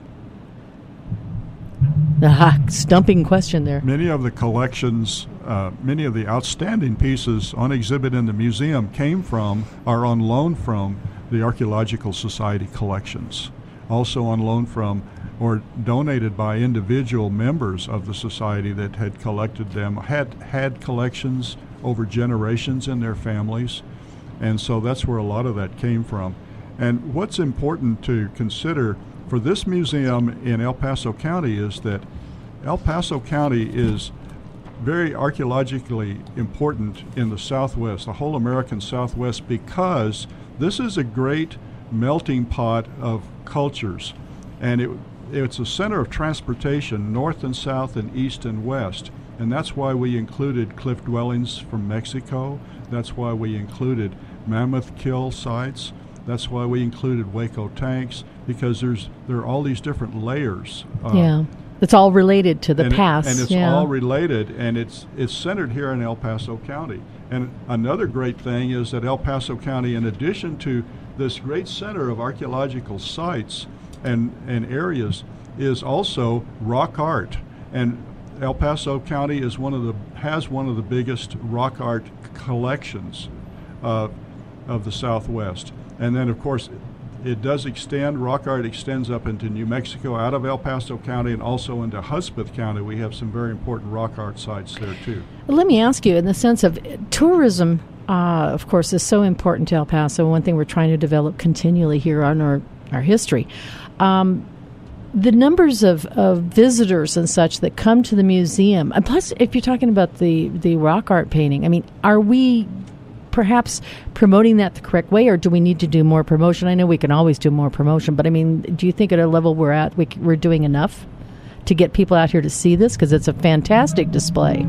Ah, stumping question there. Many of the collections, uh, many of the outstanding pieces on exhibit in the museum came from, are on loan from the Archaeological Society collections. Also on loan from or donated by individual members of the society that had collected them, had had collections over generations in their families. And so that's where a lot of that came from. And what's important to consider for this museum in El Paso County is that El Paso County is very archaeologically important in the Southwest, the whole American Southwest, because this is a great melting pot of cultures. And it, it's a center of transportation north and south and east and west. And that's why we included cliff dwellings from Mexico. That's why we included mammoth kill sites. That's why we included Waco tanks, because there's there are all these different layers. Uh, yeah, it's all related to the and past. It, and it's yeah. all related, and it's it's centered here in El Paso County. And another great thing is that El Paso County, in addition to this great center of archaeological sites and, and areas, is also rock art. And El Paso County is one of the has one of the biggest rock art collections uh, of the Southwest. And then, of course, it does extend. Rock art extends up into New Mexico, out of El Paso County, and also into Hudspeth County. We have some very important rock art sites there, too. Let me ask you, in the sense of tourism, uh, of course, is so important to El Paso. One thing we're trying to develop continually here on our, our history. Um, the numbers of, of visitors and such that come to the museum, and plus, if you're talking about the, the rock art painting, I mean, are we perhaps promoting that the correct way, or do we need to do more promotion? I know we can always do more promotion, but I mean, do you think at a level we're at, we, we're doing enough to get people out here to see this? Because it's a fantastic display.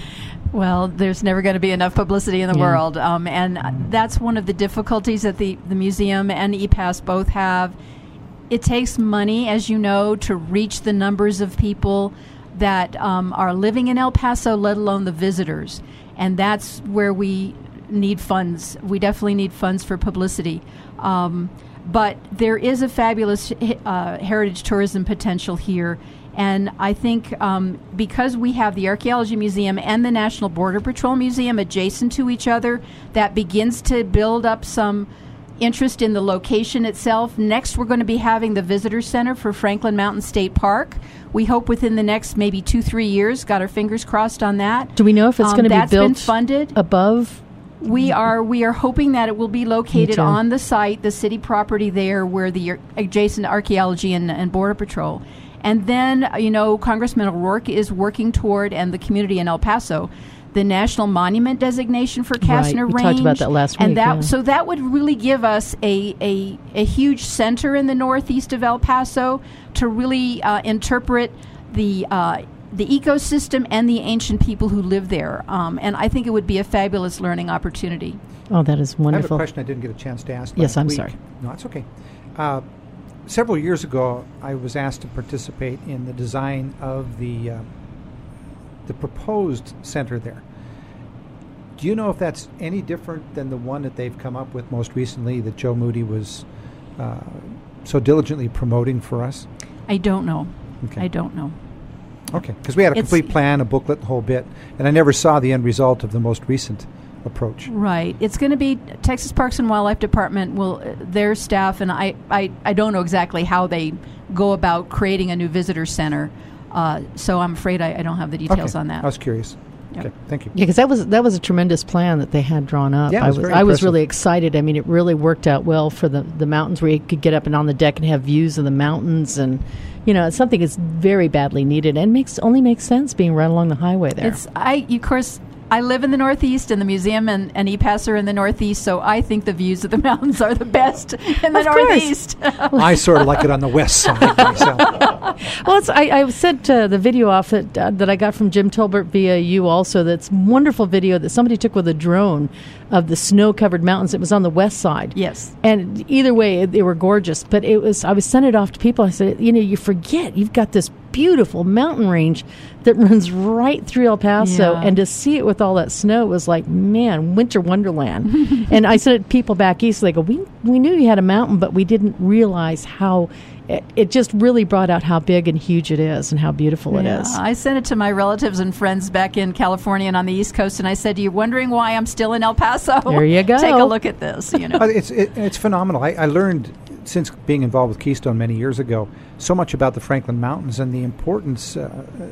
Well, there's never going to be enough publicity in the Yeah. world, um, and that's one of the difficulties that the, the museum and E P A S both have. It takes money, as you know, to reach the numbers of people that um, are living in El Paso, let alone the visitors. And that's where we need funds. We definitely need funds for publicity. Um, but there is a fabulous uh, heritage tourism potential here. And I think um, because we have the Archaeology Museum and the National Border Patrol Museum adjacent to each other, that begins to build up some interest in the location itself. Next, we're going to be having the Visitor Center for Franklin Mountain State Park. We hope within the next maybe two, three years. Got our fingers crossed on that. Do we know if it's um, going to be that's built been funded above? We are we are hoping that it will be located on the site, the city property there, where the ar- adjacent archaeology and, and border patrol. And then, you know, Congressman O'Rourke is working toward, and the community in El Paso, the National Monument designation for Kastner right. We Range. talked about that last and week. That, yeah. So that would really give us a, a, a huge center in the northeast of El Paso to really uh, interpret the uh, the ecosystem and the ancient people who live there. Um, and I think it would be a fabulous learning opportunity. Oh, that is wonderful. I have a question I didn't get a chance to ask. Yes, last I'm week. sorry. No, it's okay. Uh, Several years ago, I was asked to participate in the design of the uh, the proposed center there. Do you know if that's any different than the one that they've come up with most recently that Joe Moody was uh, so diligently promoting for us? I don't know. Okay. I don't know. Okay, because we had a It's- complete plan, a booklet, the whole bit, and I never saw the end result of the most recent approach. Right. It's going to be Texas Parks and Wildlife Department will uh, their staff, and I, I, I don't know exactly how they go about creating a new visitor center. Uh, so I'm afraid I, I don't have the details Okay. on that. I was curious. Yep. Okay, thank you. Yeah, because that was that was a tremendous plan that they had drawn up. Yeah, it I was was very I was impressive. really excited. I mean, it really worked out well for the, the mountains where you could get up and on the deck and have views of the mountains, and you know, it's something that's very badly needed and makes only makes sense being right along the highway there. It's I of course I live in the Northeast, and the museum and, and E P A S are in the Northeast, so I think the views of the mountains are the best in the Of course. Northeast. I sort of like it on the west side myself. Well, it's, I, I sent uh, the video off that, uh, that I got from Jim Tolbert via you also. That's wonderful video that somebody took with a drone of the snow-covered mountains. It was on the west side. Yes. And either way, it, they were gorgeous. But it was I was sending it off to people. I said, you know, you forget you've got this beautiful mountain range that runs right through El Paso, Yeah. and to see it with all that snow was like, man, winter wonderland. And I said to people back east, they go, we we knew you had a mountain, but we didn't realize how it, it just really brought out how big and huge it is and how beautiful it Yeah, is. I sent it to my relatives and friends back in California and on the East Coast, and I said, "Are you wondering why I'm still in El Paso? There you go. Take a look at this." You know, Uh, it's it, it's phenomenal. I, I learned since being involved with Keystone many years ago so much about the Franklin Mountains and the importance uh,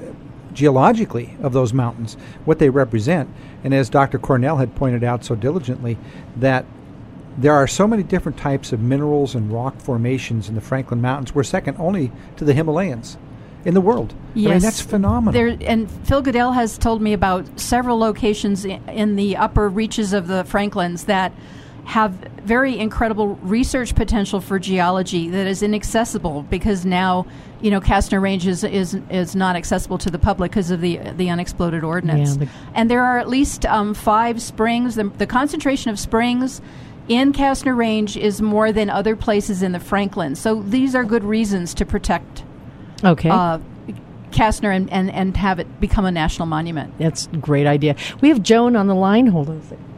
geologically of those mountains, what they represent. And as Doctor Cornell had pointed out so diligently, that there are so many different types of minerals and rock formations in the Franklin Mountains. We're second only to the Himalayas in the world. yes, I mean, that's phenomenal. There, and Phil Goodell has told me about several locations in, in the upper reaches of the Franklins that have very incredible research potential for geology that is inaccessible because now, you know, Kastner Range is is, is not accessible to the public because of the the unexploded ordnance. Yeah, the- and there are at least um, five springs. The, the concentration of springs in Kastner Range is more than other places in the Franklin. So these are good reasons to protect Okay. uh, Kastner and, and, and have it become a national monument. That's a great idea. We have Joan on the line. Hold on a second.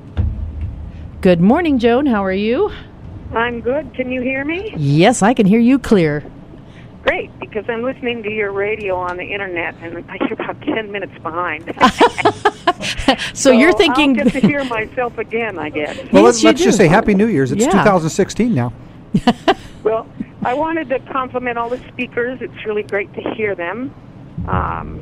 Good morning, Joan. How are you? I'm good. Can you hear me? Yes, I can hear you clear. Great, because I'm listening to your radio on the internet, and I hear about ten minutes behind. So you're thinking- I'll get to hear myself again, I guess. well, let's, let's just say Happy New Year's. It's Yeah. two thousand sixteen now. Well, I wanted to compliment all the speakers. It's really great to hear them. Um,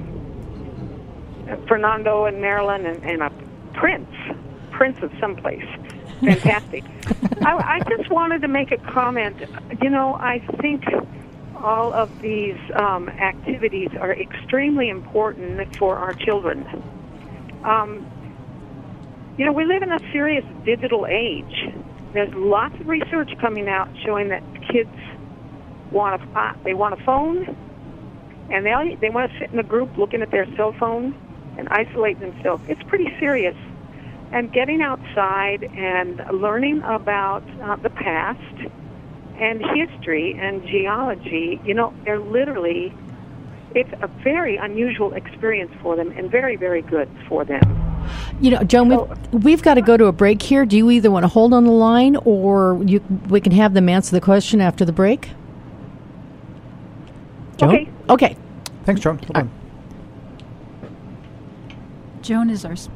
Fernando and Marilyn and, and a prince, prince of someplace. Fantastic. I, I just wanted to make a comment. You know, I think all of these um, activities are extremely important for our children. Um, you know, we live in a serious digital age. There's lots of research coming out showing that kids want a uh, they want a phone, and they they want to sit in a group looking at their cell phone and isolate themselves. It's pretty serious. And getting outside and learning about uh, the past and history and geology, you know, they're literally, it's a very unusual experience for them and very, very good for them. You know, Joan, we've, we've got to go to a break here. Do you either want to hold on the line or you, we can have them answer the question after the break? Joan? Okay. Okay. Thanks, Joan. Hold on. Joan is our... s-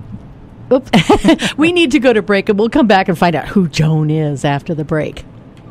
Oops. We need to go to break, and we'll come back and find out who Joan is after the break.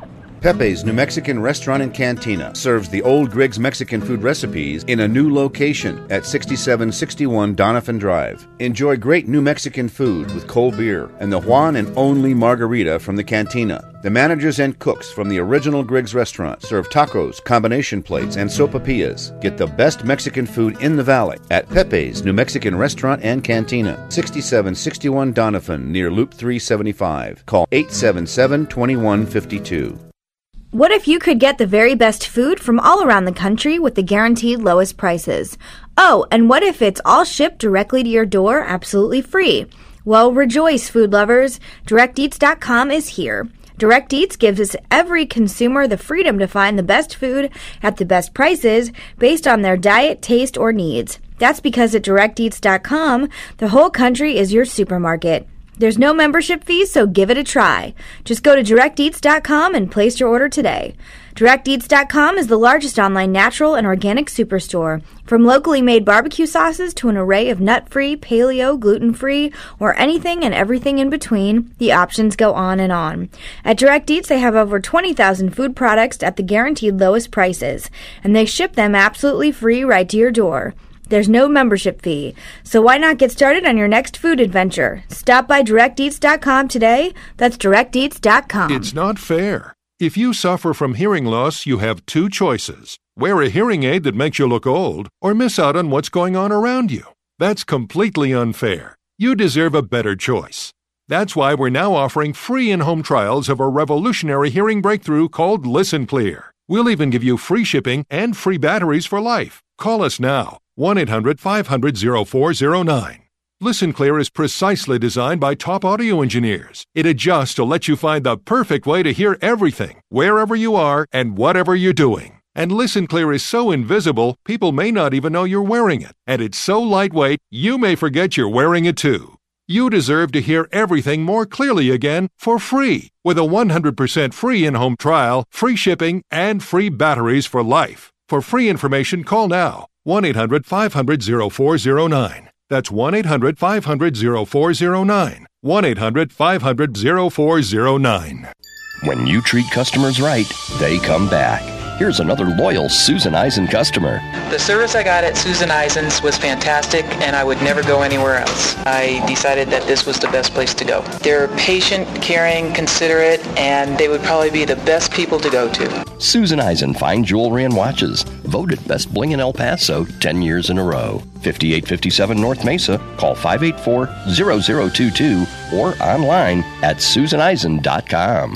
Pepe's New Mexican Restaurant and Cantina serves the old Griggs Mexican food recipes in a new location at sixty-seven sixty-one Donovan Drive. Enjoy great New Mexican food with cold beer and the Juan and only margarita from the cantina. The managers and cooks from the original Griggs restaurant serve tacos, combination plates, and sopapillas. Get the best Mexican food in the valley at Pepe's New Mexican Restaurant and Cantina, sixty-seven sixty-one Donovan, near Loop three seventy-five. Call eight seven seven, two one five two. What if you could get the very best food from all around the country with the guaranteed lowest prices? Oh, and what if it's all shipped directly to your door absolutely free? Well, rejoice, food lovers. Direct Eats dot com is here. Direct Eats gives us every consumer the freedom to find the best food at the best prices based on their diet, taste, or needs. That's because at Direct Eats dot com, the whole country is your supermarket. There's no membership fees, so give it a try. Just go to Direct Eats dot com and place your order today. Direct Eats dot com is the largest online natural and organic superstore. From locally made barbecue sauces to an array of nut-free, paleo, gluten-free, or anything and everything in between, the options go on and on. At Direct Eats, they have over twenty thousand food products at the guaranteed lowest prices, and they ship them absolutely free right to your door. There's no membership fee, so why not get started on your next food adventure? Stop by Direct Eats dot com today. That's Direct Eats dot com. It's not fair. If you suffer from hearing loss, you have two choices. Wear a hearing aid that makes you look old, or miss out on what's going on around you. That's completely unfair. You deserve a better choice. That's why we're now offering free in-home trials of a revolutionary hearing breakthrough called Listen Clear. We'll even give you free shipping and free batteries for life. Call us now. one eight hundred, five hundred, oh four oh nine. Listen Clear is precisely designed by top audio engineers. It adjusts to let you find the perfect way to hear everything, wherever you are and whatever you're doing. And Listen Clear is so invisible, people may not even know you're wearing it. And it's so lightweight, you may forget you're wearing it too. You deserve to hear everything more clearly again for free with a one hundred percent free in-home trial, free shipping, and free batteries for life. For free information, call now. one eight hundred, five hundred, oh four oh nine. That's one eight hundred, five hundred, oh four oh nine. one eight hundred, five hundred, oh four oh nine. When you treat customers right, they come back. Here's another loyal Susan Eisen customer. The service I got at Susan Eisen's was fantastic, and I would never go anywhere else. I decided that this was the best place to go. They're patient, caring, considerate, and they would probably be the best people to go to. Susan Eisen Fine Jewelry and Watches, voted Best Bling in El Paso ten years in a row. fifty-eight fifty-seven North Mesa. Call five eight four, zero zero two two or online at susan eisen dot com.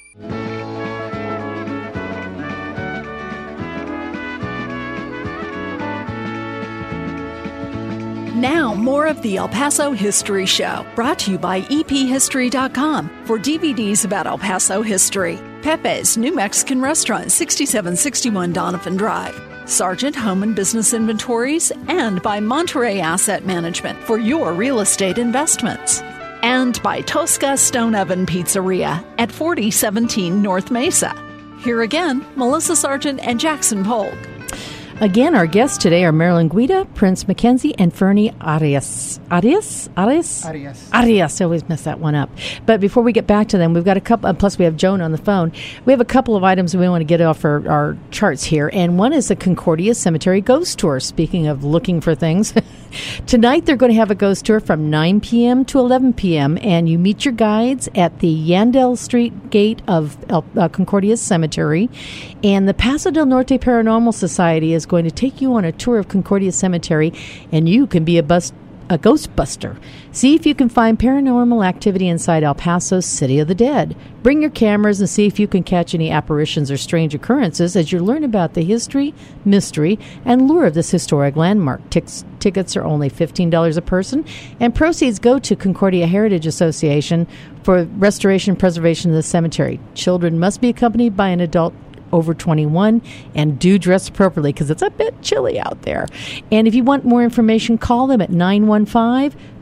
Now, more of the El Paso History Show, brought to you by E P history dot com for D V Ds about El Paso history. Pepe's New Mexican Restaurant, sixty-seven sixty-one Donovan Drive. Sargent Home and Business Inventories, and by Monterey Asset Management for your real estate investments. And by Tosca Stone Oven Pizzeria at forty seventeen North Mesa. Here again, Melissa Sargent and Jackson Polk. Again, our guests today are Marilyn Guida, Prince Mackenzie, and Fernie Arias. Arias? Arias? Arias. Arias. I always mess that one up. But before we get back to them, we've got a couple, uh, plus we have Joan on the phone. We have a couple of items we want to get off our, our charts here. And one is the Concordia Cemetery Ghost Tour. Speaking of looking for things, tonight they're going to have a ghost tour from nine p.m. to eleven p.m. And you meet your guides at the Yandell Street gate of El, uh, Concordia Cemetery. And the Paso del Norte Paranormal Society is going to take you on a tour of Concordia Cemetery, and you can be a bus a ghostbuster. See if you can find paranormal activity inside El Paso's City of the Dead. Bring your cameras and see if you can catch any apparitions or strange occurrences as you learn about the history, mystery, and lure of this historic landmark. Tix- tickets are only fifteen dollars a person, and proceeds go to Concordia Heritage Association for restoration and preservation of the cemetery. Children must be accompanied by an adult over twenty-one, and do dress appropriately because it's a bit chilly out there. And if you want more information, call them at nine one five,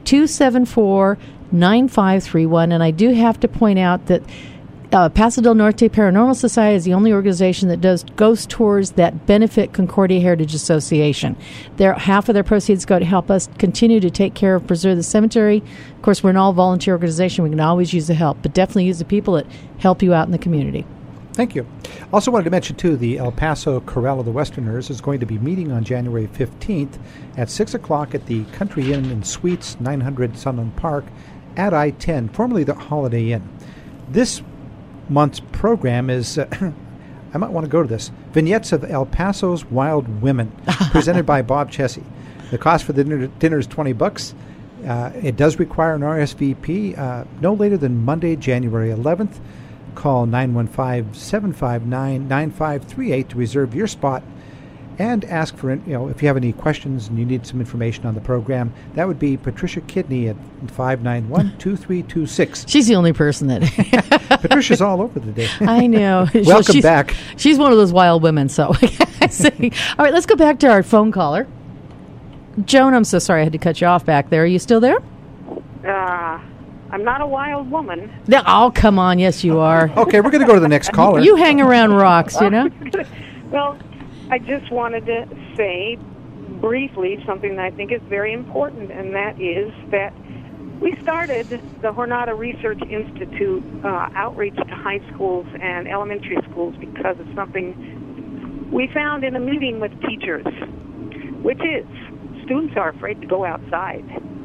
two seven four, nine five three one. And I do have to point out that Uh, Paso del Norte Paranormal Society is the only organization that does goes towards that benefit Concordia Heritage Association. Their half of their proceeds go to help us continue to take care of, preserve the cemetery. Of course, we're an all-volunteer organization. We can always use the help, but definitely use the people that help you out in the community. Thank you. Also wanted to mention, too, the El Paso Corral of the Westerners is going to be meeting on January fifteenth at six o'clock at the Country Inn and Suites, nine hundred Sunland Park, at I ten, formerly the Holiday Inn. This month's program is, uh, I might want to go to this, Vignettes of El Paso's Wild Women, presented by Bob Chessie. The cost for the dinner, dinner is twenty bucks. Uh, it does require an R S V P uh, no later than Monday, January eleventh. Call nine one five, seven five nine, nine five three eight to reserve your spot, and ask for, you know, if you have any questions and you need some information on the program. That would be Patricia Kidney at five nine one, two three two six. She's the only person that... Patricia's all over the day. I know. Welcome she's, back. She's one of those wild women, so... All right, let's go back to our phone caller. Joan, I'm so sorry I had to cut you off back there. Are you still there? Uh, I'm not a wild woman. No, oh, come on. Yes, you are. Okay, we're going to go to the next caller. You hang around rocks, you know? Well, I just wanted to say briefly something that I think is very important, and that is that we started the Jornada Research Institute uh, outreach to high schools and elementary schools because of something we found in a meeting with teachers, which is students are afraid to go outside.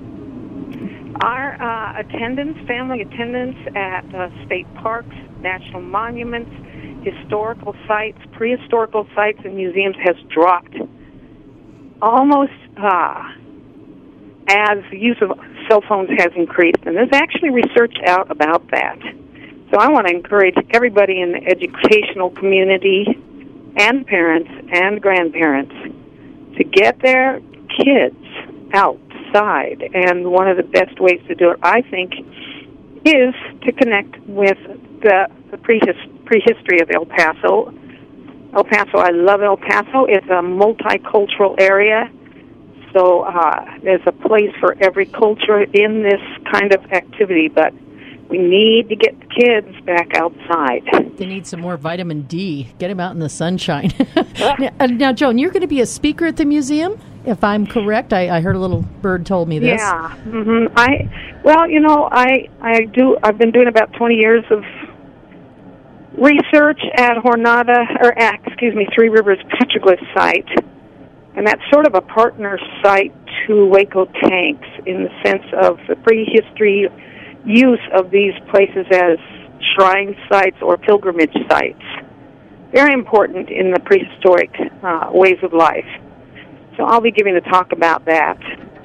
Our uh, attendance, family attendance at uh, state parks, national monuments, historical sites, prehistorical sites, and museums has dropped almost uh, as the use of cell phones has increased. And there's actually research out about that. So I want to encourage everybody in the educational community and parents and grandparents to get their kids outside. And one of the best ways to do it, I think, is to connect with the, the prehis- prehistory of El Paso. El Paso, I love El Paso. It's a multicultural area. So uh, there's a place for every culture in this kind of activity, but we need to get the kids back outside. They need some more vitamin D. Get them out in the sunshine. now, now, Joan, you're going to be a speaker at the museum, if I'm correct. I, I heard a little bird told me this. Yeah. Mm-hmm. I well, you know, I I do. I've been doing about twenty years of research at Jornada, or at, excuse me, Three Rivers Petroglyph site, and that's sort of a partner site to Waco Tanks in the sense of the prehistory use of these places as shrine sites or pilgrimage sites. Very important in the prehistoric uh, ways of life. So I'll be giving a talk about that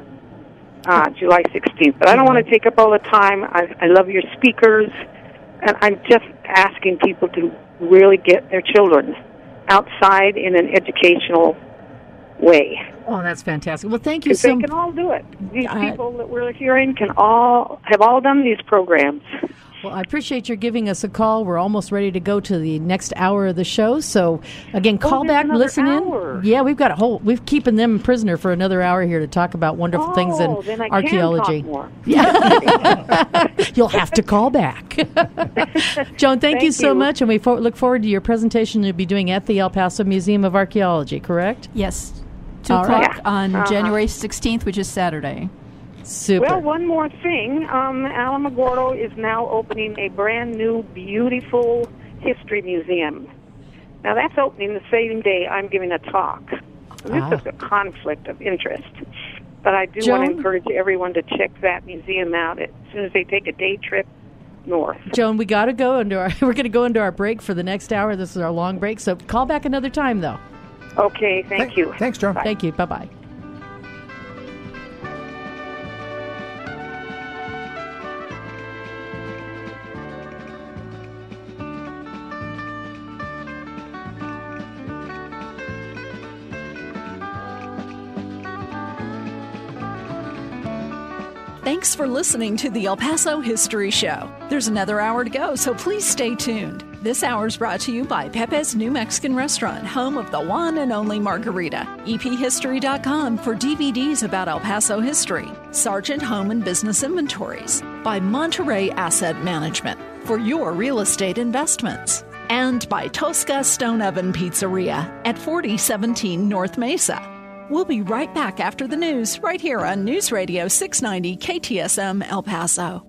uh, July sixteenth. But I don't want to take up all the time. I, I love your speakers, and I'm just asking people to really get their children outside in an educational way. Oh, that's fantastic. Well, thank you so much. They can all do it. These uh, people that we're hearing can all have all done these programs. Well, I appreciate your giving us a call. We're almost ready to go to the next hour of the show. So, again, call oh, back, listen hour. in. Yeah, we've got a whole. We're keeping them prisoner for another hour here to talk about wonderful oh, things in then I archaeology. Can talk more. Yeah, you'll have to call back. Joan, thank, thank you so you. much, and we fo- look forward to your presentation you'll be doing at the El Paso Museum of Archaeology. Correct? Yes, two All o'clock right. on Uh-huh. January sixteenth, which is Saturday. Super. Well, one more thing. Um, Alamogordo is now opening a brand new, beautiful history museum. Now, that's opening the same day I'm giving a talk. And this Ah. is a conflict of interest. But I do Joan? want to encourage everyone to check that museum out as soon as they take a day trip north. Joan, we got to go into our. We're going to go into our break for the next hour. This is our long break, so call back another time, though. Okay, thank Th- you. Thanks, Joan. Bye. Thank you. Bye bye. Thanks for listening to the El Paso History Show. There's another hour to go, so please stay tuned. This hour is brought to you by Pepe's New Mexican Restaurant, home of the one and only margarita. E P history dot com for D V Ds about El Paso history. Sargent Home and Business Inventories. By Monterey Asset Management for your real estate investments. And by Tosca Stone Oven Pizzeria at forty seventeen North Mesa. We'll be right back after the news right here on News Radio six ninety K T S M El Paso.